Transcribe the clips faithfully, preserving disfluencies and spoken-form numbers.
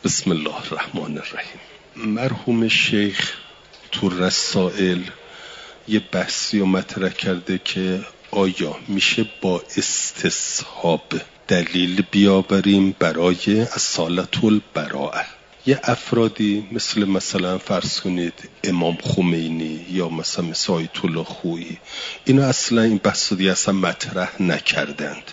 بسم الله الرحمن الرحیم. مرحوم شیخ تو رسائل یه بحثی رو مطرح کرده که آیا میشه با استصحاب دلیل بیاوریم برای اصالت البراءه. یه افرادی مثل مثلا فرض کنید امام خمینی یا مثلا مثل آیت الله خویی، اینا اصلا این بحث دیگه اصلا مطرح نکردند.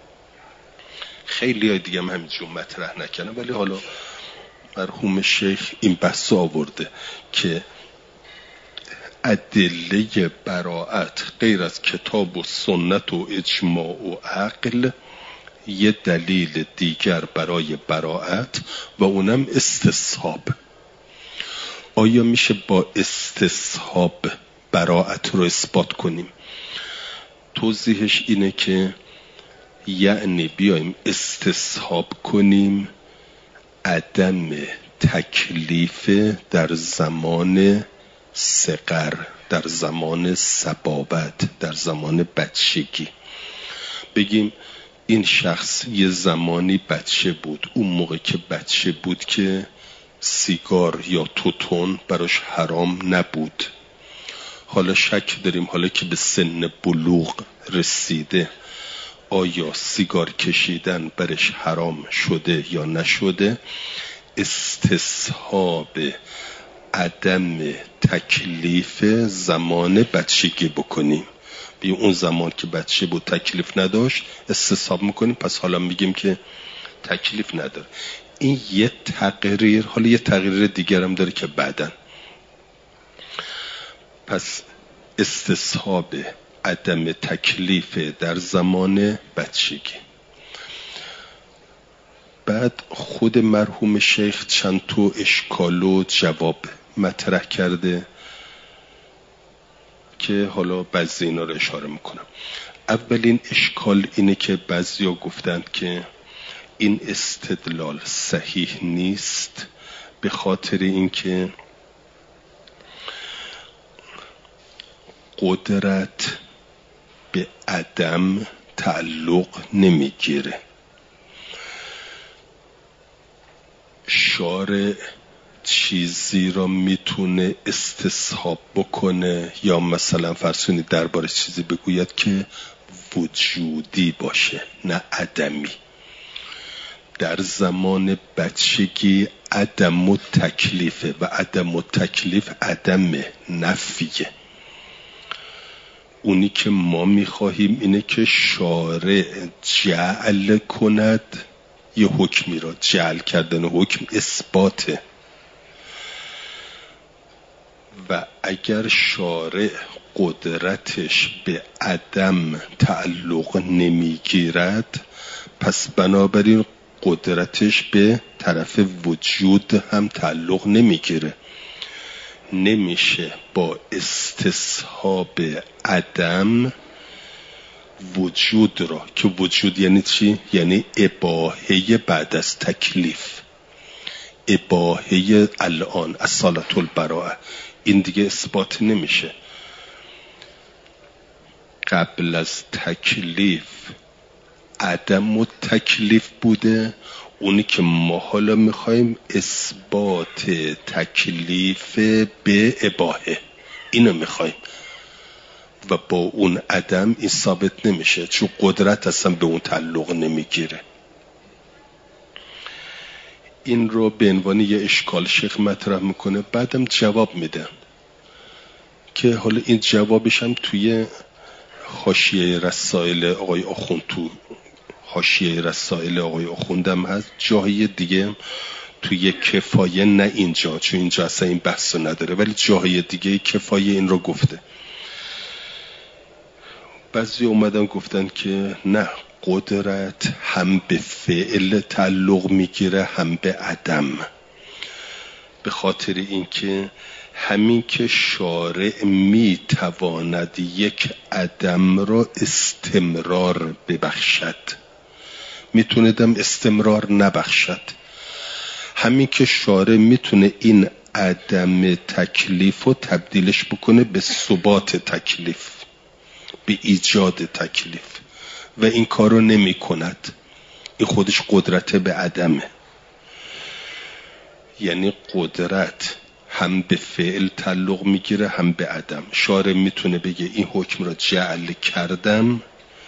خیلی های دیگه هم همینجور مطرح نکردن، ولی حالا مرحوم شیخ این بحث آورده که ادله براءت غیر از کتاب و سنت و اجماع و عقل یه دلیل دیگر برای براءت و اونم استصحاب. آیا میشه با استصحاب براءت رو اثبات کنیم؟ توضیحش اینه که یعنی بیایم استصحاب کنیم عدم تکلیف در زمان صغر، در زمان صبابت، در زمان بچگی. بگیم این شخص یه زمانی بچه بود، اون موقع که بچه بود که سیگار یا توتون براش حرام نبود. حالا شک داریم حالا که به سن بلوغ رسیده آیا سیگار کشیدن برش حرام شده یا نشده. استصحاب عدم تکلیف زمان بچگی بکنیم. بی اون زمان که بچه بود تکلیف نداشت استصحاب میکنیم، پس حالا میگیم که تکلیف نداره. این یه تقریر، حالا یه تقریر دیگر هم داره که بعدن. پس استصحاب عدم تکلیف در زمان بچگی. بعد خود مرحوم شیخ چند تا اشکال و جواب مطرح کرده که حالا بعضی اینا رو اشاره میکنم. اولین اشکال اینه که بعضیا گفتند که این استدلال صحیح نیست به خاطر اینکه قدرت به عدم تعلق نمیگیره. شارع چیزی را میتونه استصحاب بکنه یا مثلا فرض کنید درباره چیزی بگوید که وجودی باشه نه عدمی. در زمان بچگی عدم و تکلیفه و عدم و تکلیف عدم نفیه. اونی که ما میخواهیم اینه که شارع جعل کند یه حکمی را. جعل کردن حکم اثباته و اگر شارع قدرتش به عدم تعلق نمیگیرد پس بنابراین قدرتش به طرف وجود هم تعلق نمیگیره. نمیشه با استصحاب عدم وجود را، که وجود یعنی چی؟ یعنی اباحه بعد از تکلیف، اباحه الان اصالت البراءه، این دیگه اثبات نمیشه. قبل از تکلیف عدم و تکلیف بوده، اونی که ما حالا میخوایم اثبات تکلیف به اباحه، اینو میخوایم و با اون عدم این ثابت نمیشه چون قدرت اصلا به اون تعلق نمیگیره. این رو به عنوان یه اشکال شیخ مطرح میکنه، بعدم جواب میده که حالا این جوابش هم توی حاشیه رسائل آقای آخوند، تو حاشیه رسائل آقای آخوندم هست، جایی دیگه توی کفایه، نه اینجا چون اینجا اصلا این بحث نداره، ولی جایی دیگه کفایه این رو گفته. بعضی اومدن گفتن که نه، قدرت هم به فعل تعلق میگیره هم به عدم، به خاطر اینکه همین که شارع میتواند یک عدم را استمرار ببخشد میتوندم استمرار نبخشد. همین که شارع میتونه این عدم تکلیف رو تبدیلش بکنه به ثبات تکلیف، به ایجاد تکلیف، و این کارو نمی کند. این خودش قدرت به عدمه. یعنی قدرت هم به فعل تعلق میگیره هم به عدم. شارع میتونه بگه این حکم را جعل کردم،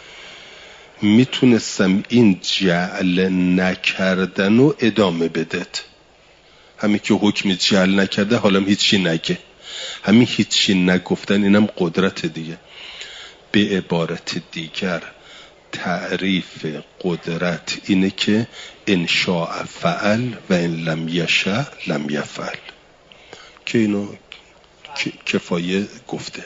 میتونستم این جعل نکردن رو ادامه بدت. همین که حکم جعل نکرده حالا هیچی نگه، همین هیچی نگفتن اینم قدرت دیگه. به عبارت دیگر تعریف قدرت اینه که ان شاء فعل و ان لم یشاء لم یفعل، که اینو کفایه گفته.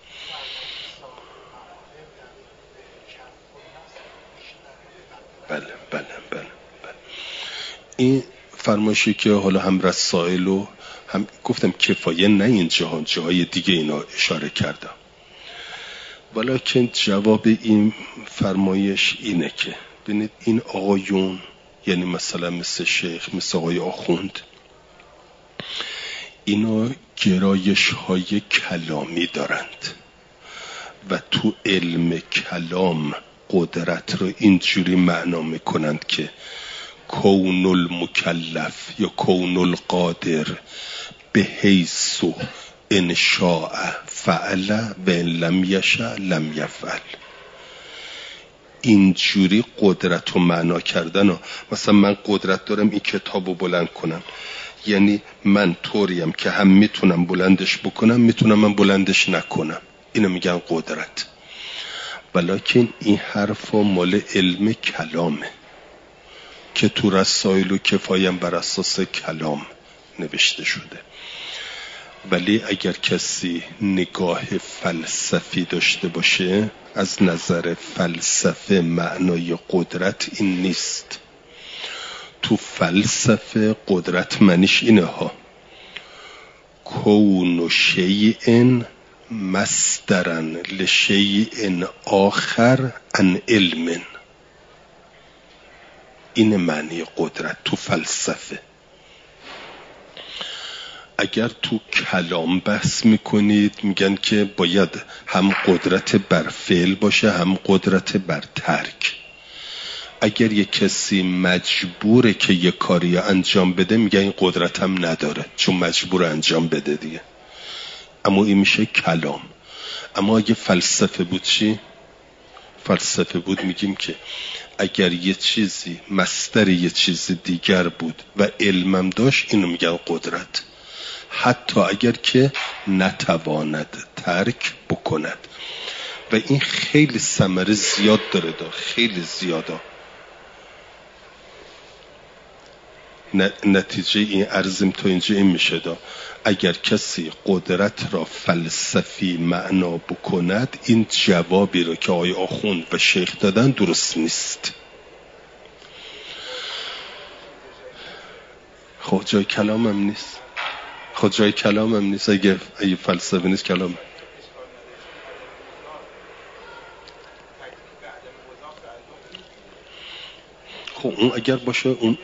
بله بله بله بله. این فرمایشی که حالا هم رسائل و هم گفتم کفایه نه این جهان، جاهای دیگه اینا اشاره کردم. ولیکن جواب این فرمایش اینه که ببینید این آقایون، یعنی مثلا مثل شیخ، مثل آقای آخوند، اینا گرایش های کلامی دارند و تو علم کلام قدرت رو اینجوری معنا میکنند که کون المکلف یا کون القادر به حیث ان شاء فعل و ان لم یشاء لم یفعل. اینجوری قدرت رو معنا کردن. مثلا من قدرت دارم این کتاب رو بلند کنم، یعنی من طوریم که هم میتونم بلندش بکنم میتونم من بلندش نکنم، اینو میگن قدرت. ولیکن این حرف مال علم کلامه که تو رسائل و کفایم بر اساس کلام نوشته شده. ولی اگر کسی نگاه فلسفی داشته باشه، از نظر فلسفه معنای قدرت این نیست. تو فلسفه قدرت معنیش اینه ها: کون شیء مصدرا لشیء آخر عن علم. این معنی قدرت تو فلسفه. اگر تو کلام بحث میکنید میگن که باید هم قدرت بر فعل باشه هم قدرت بر ترک. اگر یک کسی مجبوره که یک کاری انجام بده میگن این قدرت هم نداره چون مجبور انجام بده دیگه. اما این میشه کلام. اما اگه فلسفه بود چی؟ فلسفه بود میگیم که اگر یه چیزی مصدر یه چیز دیگر بود و علمم داشت اینو میگن قدرت، حتی اگر که نتواند ترک بکند. و این خیلی ثمره زیاد داره، دا خیلی زیاده. نتیجه این عرضم تا اینجا این میشه دا اگر کسی قدرت را فلسفی معنا بکند، این جوابی رو که آقای آخوند و شیخ دادن درست نیست. خب جای کلامم نیست، خود جای کلامم نیست. اگه اگه فلسفه نیست کلام. خب اون اگر باشه اون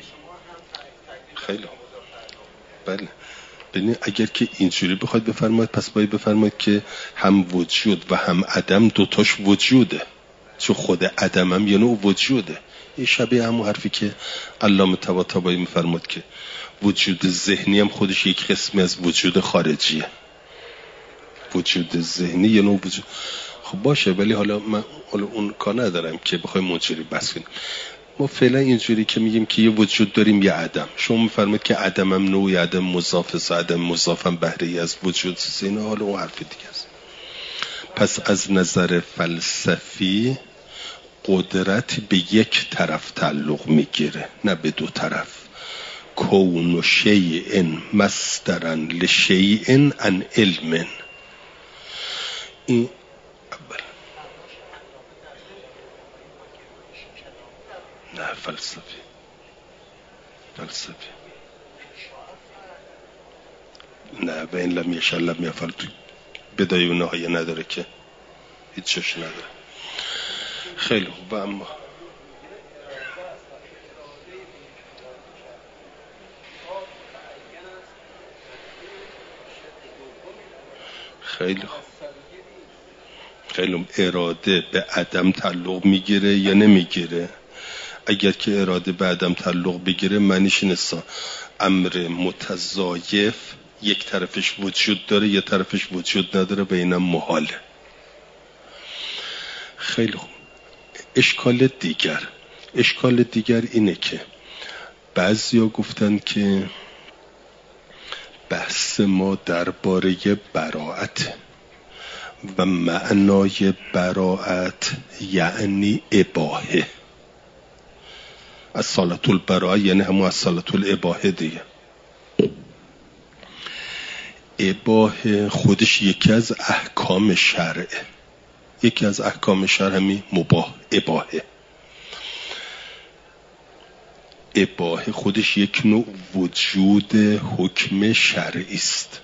خیلی بله. ببینید اگر که اینجوری بخواید بفرمایید پس باید بفرمایید که هم وجود و هم عدم دوتاش وجوده، چون خود عدم هم یه نوع وجوده. این شبیه همون حرفی که علامه طباطبایی میفرماد که وجود ذهنی هم خودش یک قسمی از وجود خارجیه. وجود ذهنی یه نوع وجود. خب باشه، ولی حالا من حالا اون کار ندارم که بخوایم اونجوری بحث کنیم. ما فعلا اینجوری که میگیم که یه وجود داریم یه عدم. شما میفرمایید که عدم هم نوعی عدم مضاف است، عدم مضاف هم بهره‌ای از وجود است. اینا حالا اون حرف دیگه است. پس از نظر فلسفی قدرت به یک طرف تعلق میگیره نه به دو طرف. کون شیء مصدرا لشیء عن علم. این اول نه فلسفی فلسفی نه و این لم یشاء لم یفعل بدایه و نهایه نداره که هیچ چش نداره. خیلی خوب. اما خیلی خوب خیلی اراده به عدم تعلق میگیره یا نمیگیره؟ اگر که اراده به عدم تعلق بگیره معنیش نیست امر متضایف یک طرفش وجود داره یه طرفش وجود نداره و اینم محاله. خیلی خوب. اشکال دیگر اشکال دیگر اینه که بعضیا گفتن که بحث ما درباره براءت و معنای براءت یعنی اباحه. اصالت البراءه یعنی همون اصالت الاباحه دیگه. اباحه خودش یکی از احکام شرعه. یکی از احکام شرع همین مباح اباحه. اباحه خودش یک نوع وجود حکم شرعی است.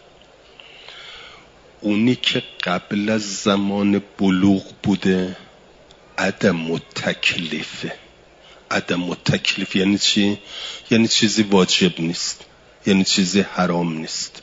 اونی که قبل از زمان بلوغ بوده عدم التکلیفه. عدم التکلیف یعنی چی؟ یعنی چیزی واجب نیست، یعنی چیزی حرام نیست.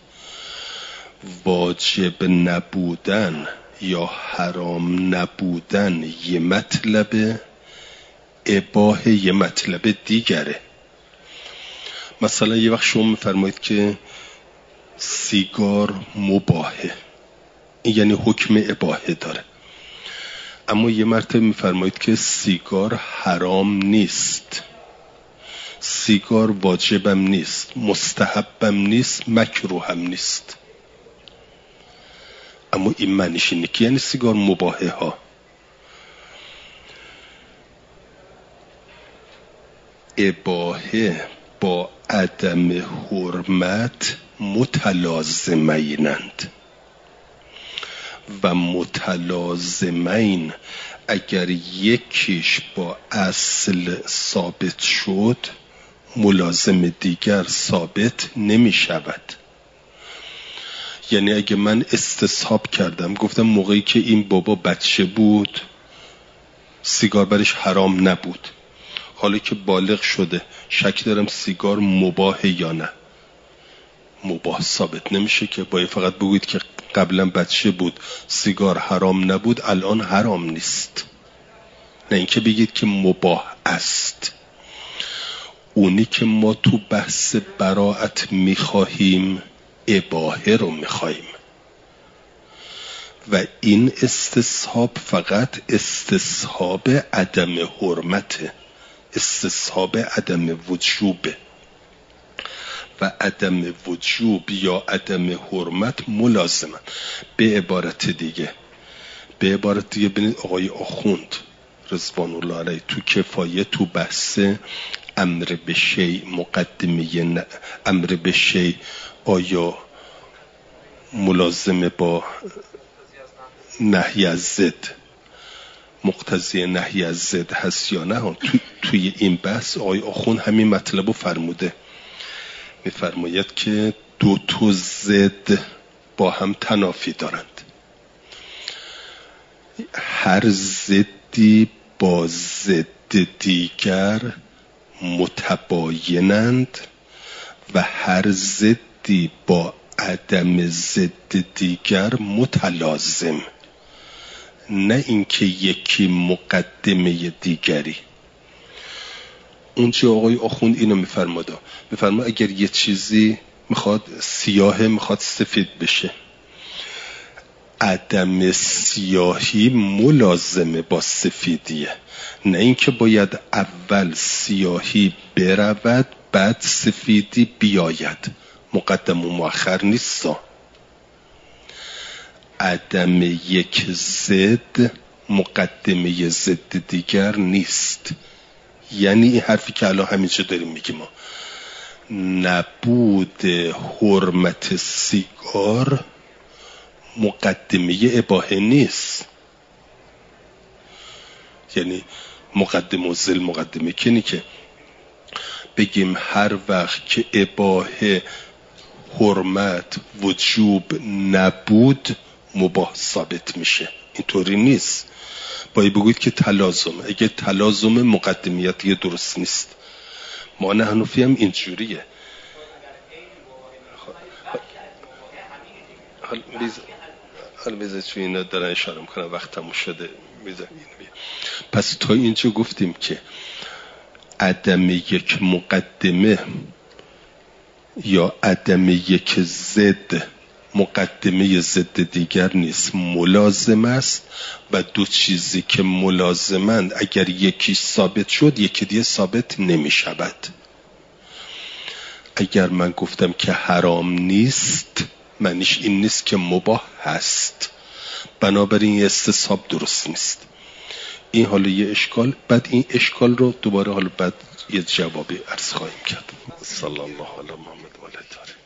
واجب نبودن یا حرام نبودن یه مطلبه، اباحه یه مطلب دیگره. مثلا یه وقت شما میفرمایید که سیگار مباحه، این یعنی حکم اباحه داره. اما یه مرتبه میفرمایید که سیگار حرام نیست، سیگار واجبم نیست، مستحبم نیست، مکروهم نیست. اما این معنیش اینه که یعنی سیگار مباحه ها. اباحه با عدم حرمت متلازمینند و متلازمین اگر یکیش با اصل ثابت شد ملازم دیگر ثابت نمی شود. یعنی اگه من استصحاب کردم گفتم موقعی که این بابا بچه بود سیگار برش حرام نبود، حالا که بالغ شده شک دارم سیگار مباح یا نه، مباح ثابت نمیشه که. باید فقط بگوید که قبلا بچه بود سیگار حرام نبود الان حرام نیست، نه اینکه بگید که مباح است. اونی که ما تو بحث براءت میخواهیم اباحه رو میخواهیم و این استصحاب فقط استصحاب عدم حرمته، استصحاب عدم وجوبه و عدم وجوب یا عدم حرمت ملازمن. به عبارت دیگه به عبارت دیگه ببینید آقای آخوند رضوان الله علیه تو کفایه تو بحث امر به شی مقدمه ن... امر به شی آیا ملازمه با نهی از ضد مقتضی نهی از ضد هست یا نه. تو... توی این بحث آقای آخوند همین مطلب رو فرموده، میفرماید که دو تا ضد با هم تنافی دارند، هر ضدی با ضد دیگر متباینند و هر ضدی با عدم ضد دیگر متلازم، نه اینکه یکی مقدمه دیگری. اونجا آقای آخوند اینو میفرماده، میفرماده اگر یه چیزی میخواد سیاه میخواد سفید بشه، عدم سیاهی ملازمه با سفیدیه، نه اینکه باید اول سیاهی برود بعد سفیدی بیاید، مقدم و مؤخر نیست. عدم یک ضد مقدمه ضد دیگر نیست. یعنی این حرفی که الان همینجا داریم میگیم ما نبود حرمت سیگار مقدمه اباحه نیست. یعنی مقدمه و ذل مقدمه کنی که بگیم هر وقت که اباحه حرمت وجوب نبود مباح ثابت میشه، اینطوری نیست. باید بگوید که تلازم، اگه تلازم مقدمیت یه درست نیست. ما نه حنفی هم اینجوریه. حال بیز حال بیز چون اینا دارن اشاره میکنن وقت تموم شده بیز. پس تا اینجا گفتیم که عدم یک مقدمه یا عدم یک ضد مقدمه ضد دیگر نیست، ملازم است و دو چیزی که ملازمند اگر یکیش ثابت شد یکی دیگه ثابت نمی شود. اگر من گفتم که حرام نیست معنیش این نیست که مباح هست، بنابراین یه استصحاب درست نیست. این حالا یه اشکال، بعد این اشکال رو دوباره حالا بعد یه جوابی عرض خواهیم کرد. صلی الله علی محمد و علی آله.